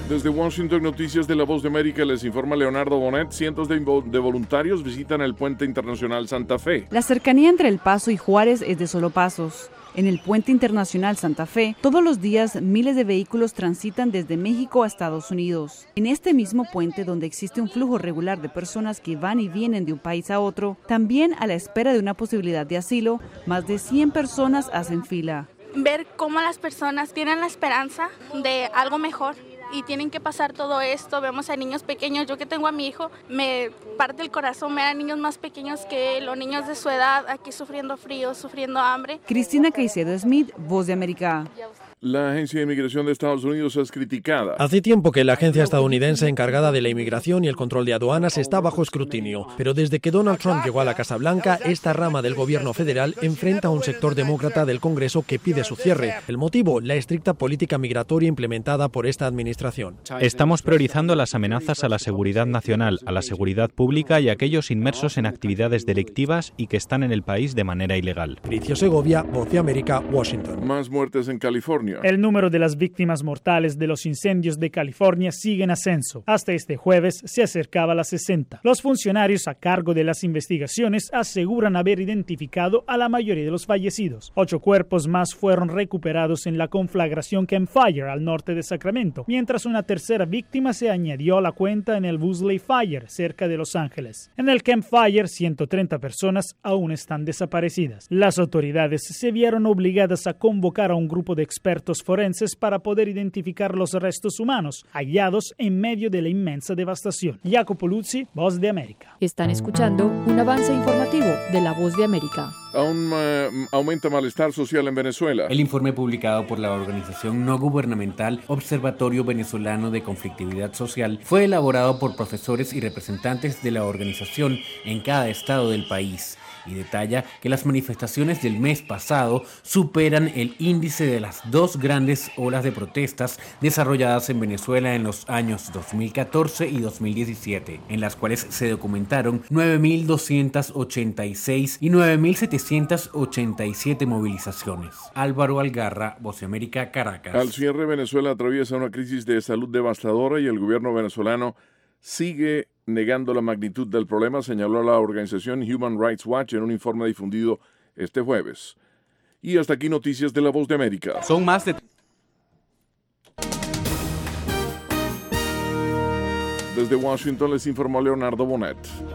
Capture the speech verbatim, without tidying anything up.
Desde Washington, noticias de La Voz de América, les informa Leonardo Bonet. Cientos de, de voluntarios visitan el Puente Internacional Santa Fe. La cercanía entre El Paso y Juárez es de solo pasos. En el Puente Internacional Santa Fe, todos los días miles de vehículos transitan desde México a Estados Unidos. En este mismo puente, donde existe un flujo regular de personas que van y vienen de un país a otro, también a la espera de una posibilidad de asilo, más de cien personas hacen fila. Ver cómo las personas tienen la esperanza de algo mejor y tienen que pasar todo esto. Vemos a niños pequeños, yo que tengo a mi hijo, me parte el corazón ver a niños más pequeños que él, los niños de su edad, aquí sufriendo frío, sufriendo hambre. Cristina Caicedo Smith, Voz de América. La Agencia de Inmigración de Estados Unidos es criticada. Hace tiempo que la agencia estadounidense encargada de la inmigración y el control de aduanas está bajo escrutinio, pero desde que Donald Trump llegó a la Casa Blanca, esta rama del gobierno federal enfrenta a un sector demócrata del Congreso que pide su cierre. El motivo, la estricta política migratoria implementada por esta administración. Estamos priorizando las amenazas a la seguridad nacional, a la seguridad pública y a aquellos inmersos en actividades delictivas y que están en el país de manera ilegal. Patricio Segovia, Voz de América, Washington. Más muertes en California. El número de las víctimas mortales de los incendios de California sigue en ascenso. Hasta este jueves se acercaba a las sesenta. Los funcionarios a cargo de las investigaciones aseguran haber identificado a la mayoría de los fallecidos. Ocho cuerpos más fueron recuperados en la conflagración Camp Fire al norte de Sacramento, mientras una tercera víctima se añadió a la cuenta en el Busley Fire, cerca de Los Ángeles. En el Camp Fire, ciento treinta personas aún están desaparecidas. Las autoridades se vieron obligadas a convocar a un grupo de expertos forenses para poder identificar los restos humanos hallados en medio de la inmensa devastación. Jacopo Luzzi, Voz de América. Están escuchando un avance informativo de La Voz de América. Aún uh, aumenta malestar social en Venezuela. El informe publicado por la organización no gubernamental Observatorio Venezolano de Conflictividad Social fue elaborado por profesores y representantes de la organización en cada estado del país y detalla que las manifestaciones del mes pasado superan el índice de las dos grandes olas de protestas desarrolladas en Venezuela en los años dos mil catorce y dos mil diecisiete, en las cuales se documentaron nueve mil doscientas ochenta y seis y nueve mil setecientas ochenta y siete movilizaciones. Álvaro Algarra, Voz de América, Caracas. Al cierre, Venezuela atraviesa una crisis de salud devastadora y el gobierno venezolano sigue negando la magnitud del problema, señaló la organización Human Rights Watch en un informe difundido este jueves. Y hasta aquí noticias de La Voz de América. Son más de... Desde Washington les informó Leonardo Bonet.